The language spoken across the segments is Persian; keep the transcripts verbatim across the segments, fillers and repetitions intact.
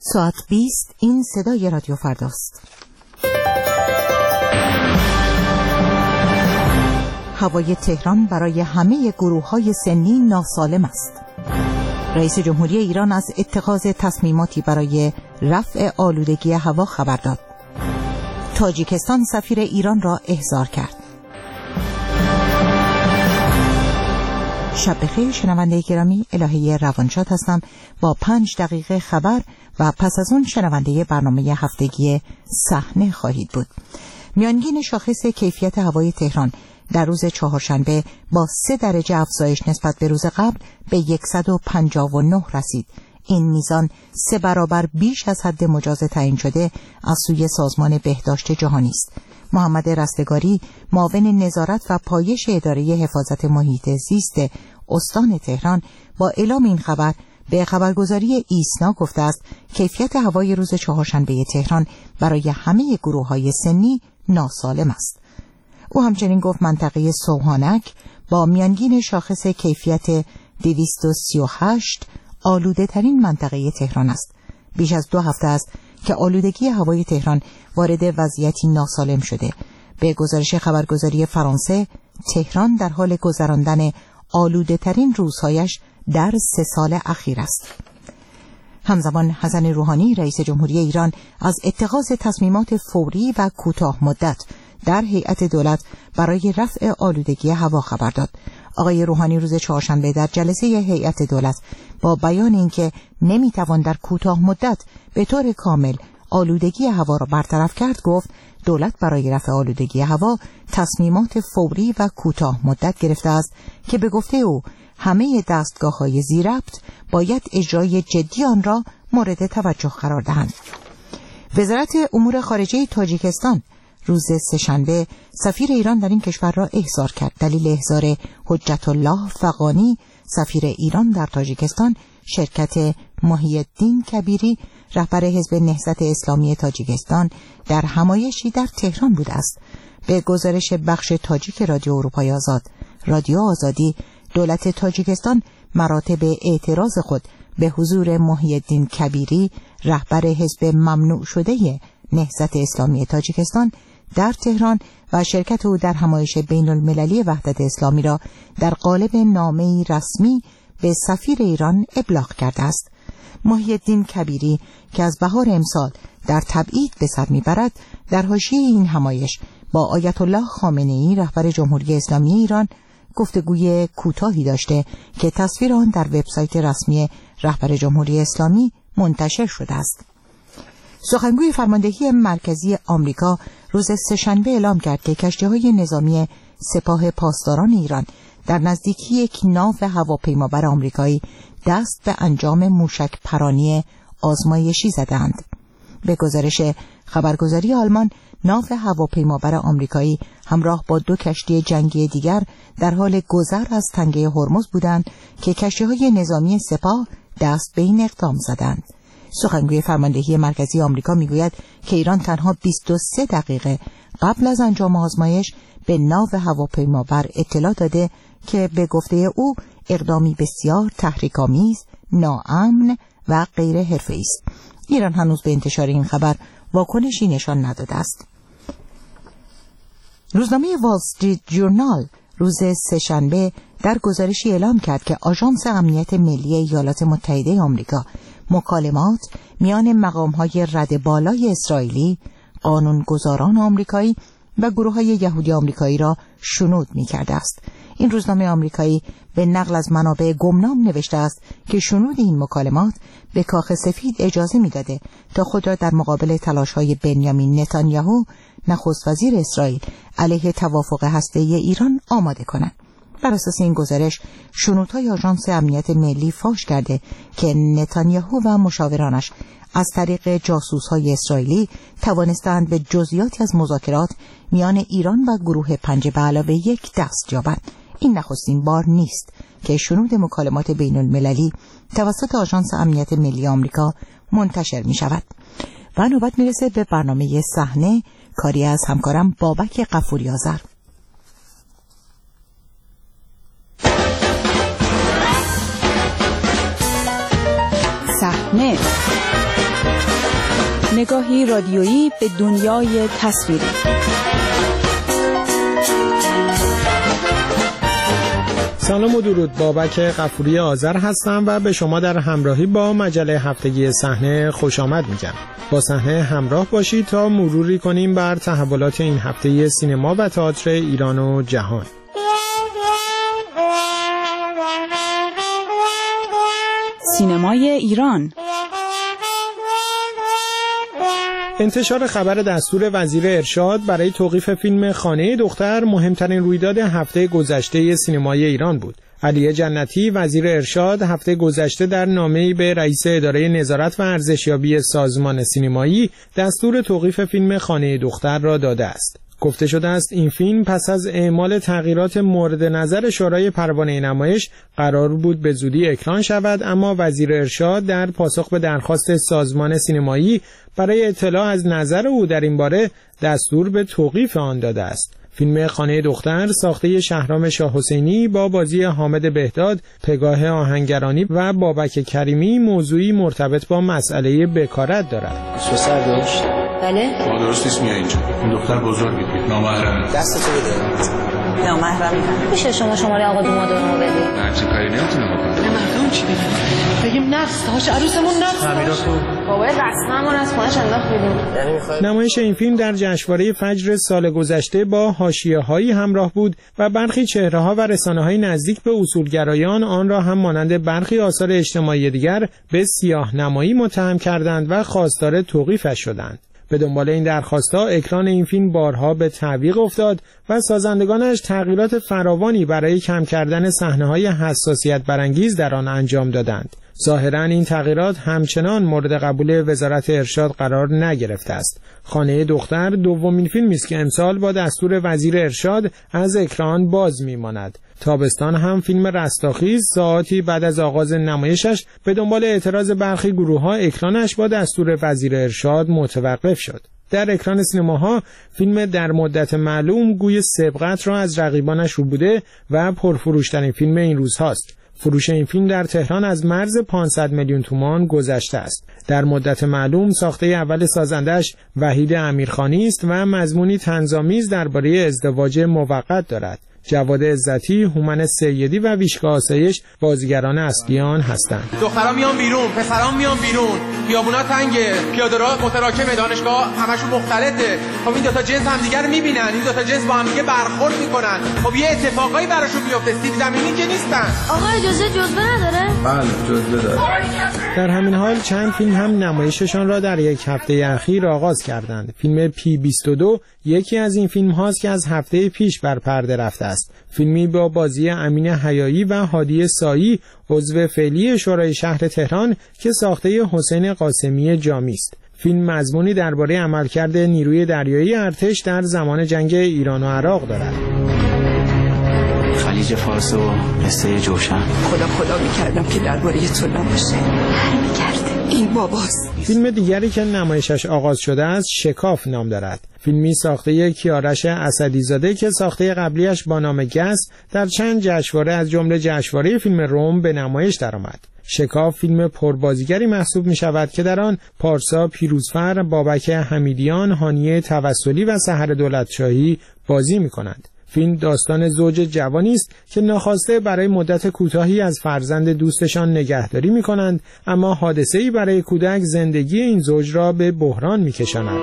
ساعت بیست. این صدای رادیو فرداست. هوای تهران برای همه گروه‌های سنی ناسالم است. رئیس جمهوری ایران از اتخاذ تصمیماتی برای رفع آلودگی هوا خبر داد. تاجیکستان سفیر ایران را احضار کرد. شب بخیر شنونده گرامی، الهه روانشاد هستم با پنج دقیقه خبر و پس از اون شنونده برنامه هفتگی صحنه خواهید بود. میانگین شاخص کیفیت هوای تهران در روز چهارشنبه با سه درجه افزایش نسبت به روز قبل به صد و پنجاه و نه رسید. این میزان سه برابر بیش از حد مجاز تعیین شده از سوی سازمان بهداشت جهانی است. محمد رستگاری، معاون نظارت و پایش اداره حفاظت محیط زیست استان تهران، با اعلام این خبر به خبرگزاری ایسنا گفته است کیفیت هوای روز چهارشنبه تهران برای همه گروه‌های سنی ناسالم است. او همچنین گفت منطقه سوهانک با میانگین شاخص کیفیت دویست و سی و هشت آلوده ترین منطقه تهران است. بیش از دو هفته است که آلودگی هوای تهران وارد وضعیتی ناسالم شده. به گزارش خبرگزاری فرانسه، تهران در حال گذراندن آلوده ترین روزهایش در سه سال اخیر است. همزمان حسن روحانی رئیس جمهوری ایران از اتخاذ تصمیمات فوری و کوتاه مدت در هیئت دولت برای رفع آلودگی هوا خبر داد. آقای روحانی روز چهارشنبه در جلسه هیئت دولت با بیان اینکه نمیتوان در کوتاه مدت به طور کامل آلودگی هوا را برطرف کرد گفت دولت برای رفع آلودگی هوا تصمیمات فوری و کوتاه مدت گرفته است که به گفته او همه دستگاه‌های ذی‌ربط باید اجرای جدی آن را مورد توجه قرار دهند. وزارت امور خارجه تاجیکستان روز سه‌شنبه سفیر ایران در این کشور را احضار کرد. دلیل احضار حجت الله فغانی سفیر ایران در تاجیکستان شرکت محی الدین کبیری رهبر حزب نهضت اسلامی تاجیکستان در همایشی در تهران بوده است. به گزارش بخش تاجیک رادیو اروپای آزاد، رادیو آزادی، دولت تاجیکستان مراتب اعتراض خود به حضور محی الدین کبیری رهبر حزب ممنوع شده نهضت اسلامی تاجیکستان در تهران و شرکت او در همایش بین المللی وحدت اسلامی را در قالب نامه‌ای رسمی به سفیر ایران ابلاغ کرده است. محی الدین کبیری که از بهار امسال در تبعید به سر میبرد در حاشیه این همایش با آیت الله خامنه‌ای رهبر جمهوری اسلامی ایران گفتگوی کوتاهی داشته که تصویر آن در وبسایت رسمی رهبر جمهوری اسلامی منتشر شده است. سخنگوی فرماندهی مرکزی آمریکا روز سه‌شنبه اعلام کرد که کشتی‌های نظامی سپاه پاسداران ایران در نزدیکی یک ناو هواپیمابر آمریکایی دست به انجام موشک پرانی آزمایشی زدند. به گزارش خبرگزاری آلمان، ناو هواپیمابر آمریکایی همراه با دو کشتی جنگی دیگر در حال گذر از تنگه هرمز بودند که کشتی‌های نظامی سپاه دست به این اقدام زدند. سخنگوی فرماندهی مرکزی آمریکا میگوید که ایران تنها بیست و سه دقیقه قبل از انجام آزمایش به ناو هواپیمابر اطلاع داده که به گفته او اقدامی بسیار تحریک‌آمیز، ناامن و غیر حرفه‌ای است. ایران هنوز به انتشار این خبر واکنشی نشان نداده است. روزنامه وال استریت جورنال روز سه‌شنبه در گزارشی اعلام کرد که آژانس امنیت ملی ایالات متحده آمریکا مکالمات میان مقام‌های رد بالای اسرائیلی، قانونگذاران آمریکایی و گروه‌های یهودی آمریکایی را شنود می‌کرده است. این روزنامه آمریکایی به نقل از منابع گمنام نوشته است که شنود این مکالمات به کاخ سفید اجازه می‌داده تا خود را در مقابل تلاش‌های بنیامین نتانیاهو نخست وزیر اسرائیل علیه توافق هسته‌ای ایران آماده کنند. بر اساس این گزارش شنودهای آژانس امنیت ملی فاش کرده که نتانیاهو و مشاورانش از طریق جاسوس‌های اسرائیلی توانستند به جزئیاتی از مذاکرات میان ایران و گروه پنج به علاوه یک دست یابند. این نخستین بار نیست که شنود مکالمات بین المللی توسط آژانس امنیت ملی آمریکا منتشر می شود. و نوبت می رسه به برنامه صحنه، کاری از همکارم بابک غفوری آذر. صحنه نگاهی رادیویی به دنیای تصویری. سلام و درود، بابک غفوری آذر هستم و به شما در همراهی با مجله هفتگی صحنه خوش آمد میگم. با صحنه همراه باشید تا مروری کنیم بر تحولات این هفته سینما و تئاتر ایران و جهان. سینمای ایران. انتشار خبر دستور وزیر ارشاد برای توقیف فیلم خانه دختر مهمترین رویداد هفته گذشته سینمای ایران بود. علی جنتی وزیر ارشاد هفته گذشته در نامه‌ای به رئیس اداره نظارت و ارزشیابی سازمان سینمایی دستور توقیف فیلم خانه دختر را داده است. گفته شده است این فیلم پس از اعمال تغییرات مورد نظر شورای پروانه نمایش قرار بود به زودی اکران شود، اما وزیر ارشاد در پاسخ به درخواست سازمان سینمایی برای اطلاع از نظر او در این باره دستور به توقیف آن داده است. فیلم خانه دختر ساخته شهرام شاه حسینی با بازی حامد بهداد، پگاه آهنگرانی و بابک کریمی موضوعی مرتبط با مسئله بکارت دارد. سر داشت؟ بله؟ ما درست نیست میای اینجا. این دختر بزرگی بود. نامحرمه. دستتو بده. نامحرمه. میشه شما شماره آقا دومادونو بدید؟ نه چه کاری نمیتونم بکنم. نه مردم چی بگیم؟ بگیم نقص هاش عروسمون نقص. تعمیرات خوب. بابا رسممون از خونش انداخت بیرون. یعنی میخوای نمایش این فیلم در جشنواره فجر سال گذشته با حاشیه‌هایی همراه بود و برخی چهره‌ها و رسانه‌های نزدیک به اصولگرایان آن را هم مانند برخی آثار اجتماعی دیگر به سیاه‌نمایی متهم کردند و خواستار توقیفش شدند. به دنبال این درخواست‌ها اکران این فیلم بارها به تعویق افتاد و سازندگانش تغییرات فراوانی برای کم کردن صحنه‌های حساسیت برانگیز در آن انجام دادند. ظاهراً این تغییرات همچنان مورد قبول وزارت ارشاد قرار نگرفته است. خانه دختر دومین فیلمی است که امسال با دستور وزیر ارشاد از اکران باز می‌ماند. تابستان هم فیلم رستاخیز ساعاتی بعد از آغاز نمایشش به دنبال اعتراض برخی گروه‌ها اکرانش با دستور وزیر ارشاد متوقف شد. در اکران سینماها فیلم در مدت معلوم گوی سبقت را از رقیبانش رو بوده و پرفروشترین فیلم این روزهاست. فروش این فیلم در تهران از مرز پانصد میلیون تومان گذشته است. در مدت معلوم ساخته اول سازندش وحید امیرخانی است و مضمونی طنزآمیز درباره ازدواج موقت دارد. جواد عزتی، هومن سیدی و ویشکا آسایش بازیگران اصلی آن هستند. دخترها میان بیرون، پسرام میان بیرون، خیابونا تنگه، پیاده‌راه متراکمه، دانشگاه همشون مختلطه. خب این دو تا جنس همدیگه رو میبینن، این دو تا جنس با هم دیگه برخورد میکنن. خب یه اتفاقایی براشون میفته، سیب زمینی که نیستن. آقا اجازه جزوه نداره؟ بله جزوه داره. در همین حال چند فیلم هم نمایششان را در یک هفته اخیر آغاز کردند. فیلم پی بیست و دو یکی از این فیلم هاست که از هفته پیش بر پرده رفته است. فیلمی با بازی امین حیایی و هادی سایی عضو فعلی شورای شهر تهران که ساخته حسین قاسمی جامی است. فیلم مضمونی درباره عملکرد نیروی دریایی ارتش در زمان جنگ ایران و عراق دارد. خلیج فارس و قصه جوشن. خدا خدا میکردم که درباره تو نباشه. هر میکرده این باباست. فیلم دیگری که نمایشش آغاز شده است شکاف نام دارد. فیلمی ساخته کیارش اسدیزاده که ساخته قبلیش با نام گس در چند جشنواره از جمله جشنواره فیلم روم به نمایش درآمد. شکاف فیلم پربازیگری محسوب می شود که در آن پارسا پیروزفر، بابک حمیدیان، هانیه توسلی و سحر دولتشاهی بازی می کنند. فیلم داستان زوج جوانی است که ناخواسته برای مدت کوتاهی از فرزند دوستشان نگهداری می کنند، اما حادثه‌ای برای کودک زندگی این زوج را به بحران می کشاند.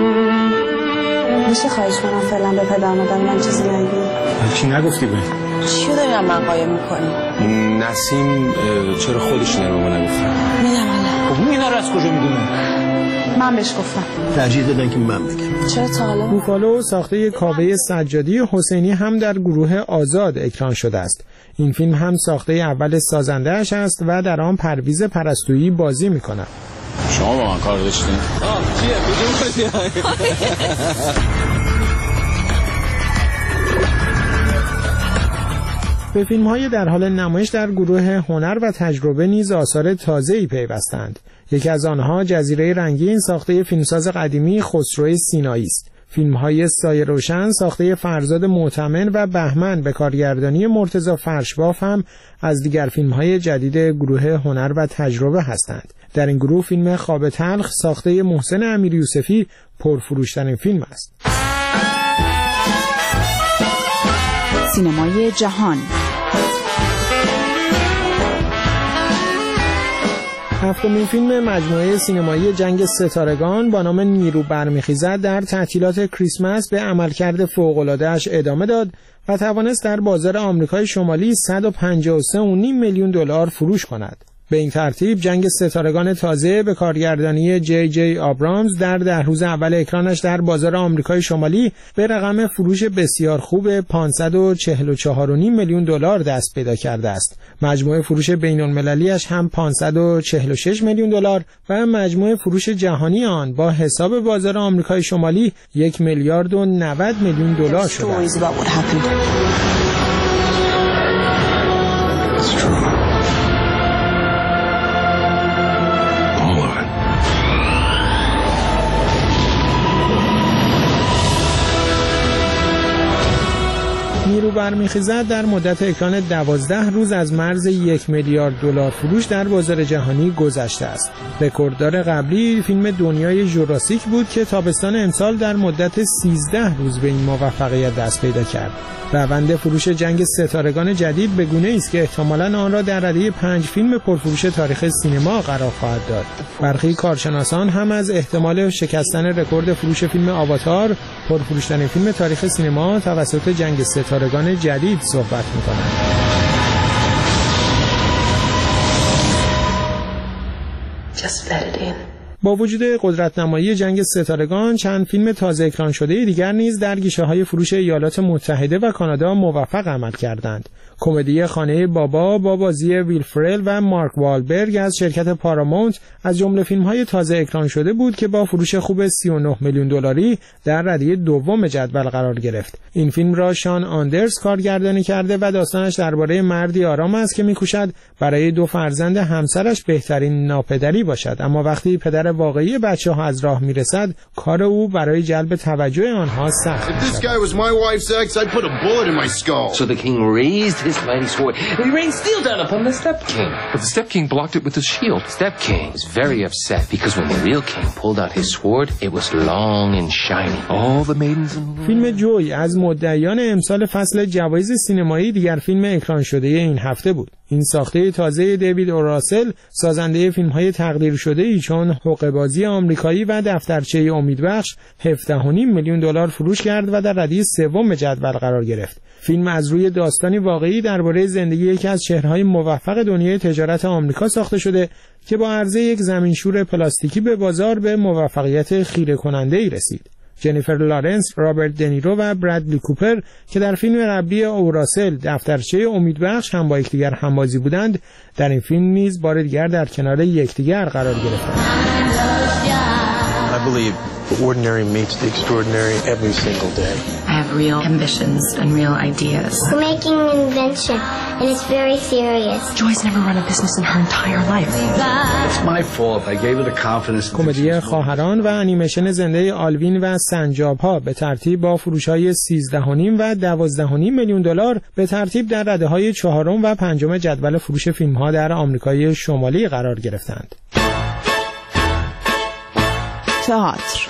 میشه خواهش کنم فعلا به پدر مادر من چیزی نگی؟ چی نگفتی به؟ چیو داری هم من قایم میکنی؟ نسیم چرا خودش اینا رو به ما نگفته؟ میدم الله. خب اون اینا رو از کجا میدونه؟ من بهش گفتم. ترجیح دادن که من بگم. چرا تا حالا؟ بوفالو ساخته کاوه سجادی حسینی هم در گروه آزاد اکران شده است. این فیلم هم ساخته اول سازنده‌اش است و در آن پرویز پرستویی بازی می‌کند. شما با من کار داشتین؟ آه چیه؟ کجا به فیلم‌های در حال نمایش در گروه هنر و تجربه نیز آثار تازه‌ای پیوستند. یکی از آنها جزیره رنگین ساخته فیلمساز قدیمی خسرو سینایی است. فیلم‌های سایه روشن ساخته فرزاد معتمن و بهمن به کارگردانی مرتضی فرشباف هم از دیگر فیلم‌های جدید گروه هنر و تجربه هستند. در این گروه فیلم خواب تلخ ساخته محسن امیریوسفی پرفروش‌ترین فیلم است. سینمای جهان. هفتمین فیلم مجموعه سینمایی جنگ ستارگان با نام نیرو برمیخیزد در تعطیلات کریسمس به عملکرد فوق‌العاده‌اش ادامه داد و توانست در بازار آمریکای شمالی صد و پنجاه و سه و نیم میلیون دلار فروش کند. به این ترتیب جنگ ستارگان تازه به کارگردانی جی جی آبرامز در ده روز اول اکرانش در بازار آمریکای شمالی به رقم فروش بسیار خوب پانصد و چهل و چهار و نیم میلیون دلار دست پیدا کرده است. مجموع فروش بین‌المللی‌اش هم پانصد و چهل و شش میلیون دلار و مجموع فروش جهانی آن با حساب بازار آمریکای شمالی یک میلیارد و نود میلیون دلار شده است. نیرو برمیخیزد در مدت اکران دوازده روز از مرز یک میلیارد دلار فروش در بازار جهانی گذشته است. رکورددار قبلی فیلم دنیای ژوراسیک بود که تابستان امسال در مدت سیزده روز به این موفقیت دست پیدا کرد. روند فروش جنگ ستارگان جدید به گونه‌ای است که احتمالاً آن را در رده پنج فیلم پرفروش تاریخ سینما قرار خواهد داد. برخی کارشناسان هم از احتمال شکستن رکورد فروش فیلم آواتار، پرفروش‌ترین فیلم تاریخ سینما توسط جنگ ستارگان جدید صحبت می‌کنند. Just let it in. با وجود قدرت‌نمایی جنگ ستارگان چند فیلم تازه اکران شده دیگر نیز در گیشه‌های فروش ایالات متحده و کانادا موفق عمل کردند. کمدی خانه بابا با بازی ویل فرل و مارک والبرگ از شرکت پارامونت از جمله فیلم‌های تازه اکران شده بود که با فروش خوب سی و نه میلیون دلاری در رده دوم جدول قرار گرفت. این فیلم را شان آندرز کارگردانی کرده و داستانش درباره مردی آرام است که می‌کوشد برای دو فرزند همسرش بهترین ناپدری باشد، اما وقتی پدر واقعی بچه‌ها از راه میرسد کار او برای جلب توجه آنها سخت می‌شود. His mighty sword. He rained steel down upon the Step King. But the Step King blocked it with his shield. Step King was very upset because when the real king pulled out his sword, it was long and shiny. All the maidens in the فیلم جوی از مدعیان امسال فصل جوایز سینمایی دیگر فیلم اکران شده این هفته بود. این ساخته تازه دیوید اوراسل، سازنده فیلم‌های تقدیر شده‌ای چون حقه‌بازی آمریکایی و دفترچه امیدبخش، هفده و نیم میلیون دلار فروش کرد و در رده سوم جدول قرار گرفت. فیلم از روی داستانی واقعی درباره زندگی یکی از چهره‌های موفق دنیای تجارت آمریکا ساخته شده که با عرضه یک زمینشور پلاستیکی به بازار به موفقیت خیره کننده‌ای رسید. جنیفر لارنس، رابرت دنیرو و برادلی کوپر که در فیلم قبلی اوراسل دفترچه امیدبخش هم با یکدیگر همبازی بودند، در این فیلم نیز بار دیگر در کنار یکدیگر قرار گرفتند. I believe the ordinary meets the extraordinary every single day. I have real ambitions and real ideas. We're making an invention and it's very serious. Joy's never run a business in her entire life. It's my fault. I gave her the confidence. کمدی خواهران و انیمیشن زنده آلوین و سنجاب ها به ترتیب با فروش‌های سیزده و نیم و دوازده و نیم میلیون دلار به ترتیب در رده‌های چهارم و پنجم جدول فروش فیلم‌ها در آمریکای شمالی قرار گرفتند. تئاتر.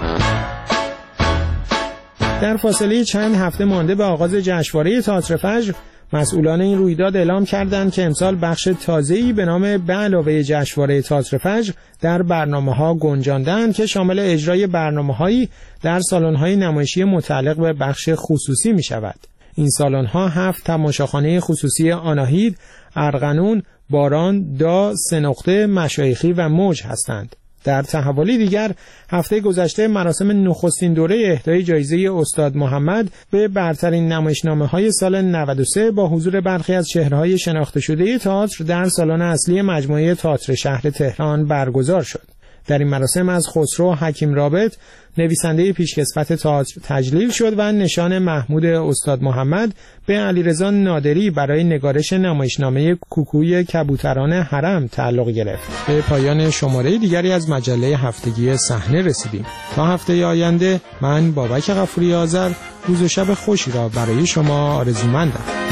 در فاصله چند هفته مانده به آغاز جشنواره تئاتر فجر، مسئولان این رویداد اعلام کردند که امسال بخش تازه‌ای به نام به علاوه جشنواره تئاتر فجر در برنامه‌ها گنجاندند که شامل اجرای برنامه‌هایی در سالن‌های نمایشی متعلق به بخش خصوصی می‌شود. این سالن‌ها هفت تماشاخانه خصوصی آناهید، ارغنون، باران، دا، سه نقطه، مشایخی و موج هستند. در تحولی دیگر هفته گذشته مراسم نخستین دوره اهدای جایزه استاد محمد به برترین نمایشنامه‌های سال نود و سه با حضور برخی از چهره‌های شناخته شده تئاتر در سالن اصلی مجموعه تئاتر شهر تهران برگزار شد. در این مراسم از خسرو حکیم رابط نویسنده پیشکسوت تئاتر تجلیل شد و نشان محمود استاد محمد به علیرضا نادری برای نگارش نمایشنامه کوکوی کبوتران حرم تعلق گرفت. به پایان شماره دیگری از مجله هفتگی صحنه رسیدیم. تا هفته آینده من بابک غفوری آذر روز و شب خوشی را برای شما آرزومندم.